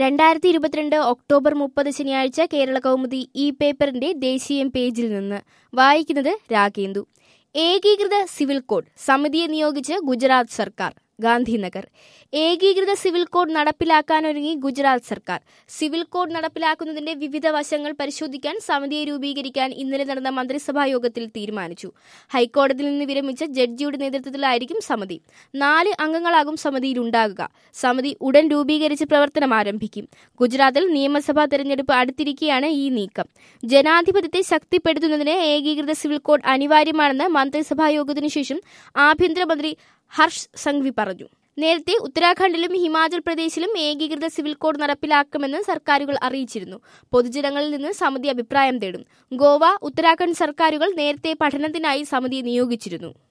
2022 October 30 ശനിയാഴ്ച കേരള കൗമുദി ഈ പേപ്പറിന്റെ ദേശീയ പേജിൽ നിന്ന് വായിക്കുന്നത് രാഗേന്ദു. ഏകീകൃത സിവിൽ കോഡ് സമിതിയെ നിയോഗിച്ച് ഗുജറാത്ത് സർക്കാർ. ഗാന്ധിനഗർ. ഏകീകൃത സിവിൽ കോഡ് നടപ്പിലാക്കാനൊരുങ്ങി ഗുജറാത്ത് സർക്കാർ. സിവിൽ കോഡ് നടപ്പിലാക്കുന്നതിന്റെ വിവിധ വശങ്ങൾ പരിശോധിക്കാൻ സമിതിയെ രൂപീകരിക്കാൻ ഇന്നലെ നടന്ന മന്ത്രിസഭാ യോഗത്തിൽ തീരുമാനിച്ചു. ഹൈക്കോടതിയിൽ നിന്ന് വിരമിച്ച ജഡ്ജിയുടെ നേതൃത്വത്തിലായിരിക്കും സമിതി. 4 അംഗങ്ങളാകും സമിതിയിലുണ്ടാകുക. സമിതി ഉടൻ രൂപീകരിച്ച് പ്രവർത്തനം ആരംഭിക്കും. ഗുജറാത്തിൽ നിയമസഭാ തെരഞ്ഞെടുപ്പ് അടുത്തിരിക്കെയാണ് ഈ നീക്കം. ജനാധിപത്യത്തെ ശക്തിപ്പെടുത്തുന്നതിന് ഏകീകൃത സിവിൽ കോഡ് അനിവാര്യമാണെന്ന് മന്ത്രിസഭാ യോഗത്തിനു ശേഷം ആഭ്യന്തരമന്ത്രി ഹർഷ് സംഘ്വി പറഞ്ഞു. നേരത്തെ ഉത്തരാഖണ്ഡിലും ഹിമാചൽ പ്രദേശിലും ഏകീകൃത സിവിൽ കോഡ് നടപ്പിലാക്കുമെന്ന് സർക്കാരുകൾ അറിയിച്ചിരുന്നു. പൊതുജനങ്ങളിൽ നിന്ന് സമിതി അഭിപ്രായം തേടും. ഗോവ, ഉത്തരാഖണ്ഡ് സർക്കാരുകൾ നേരത്തെ പഠനത്തിനായി സമിതിയെ നിയോഗിച്ചിരുന്നു.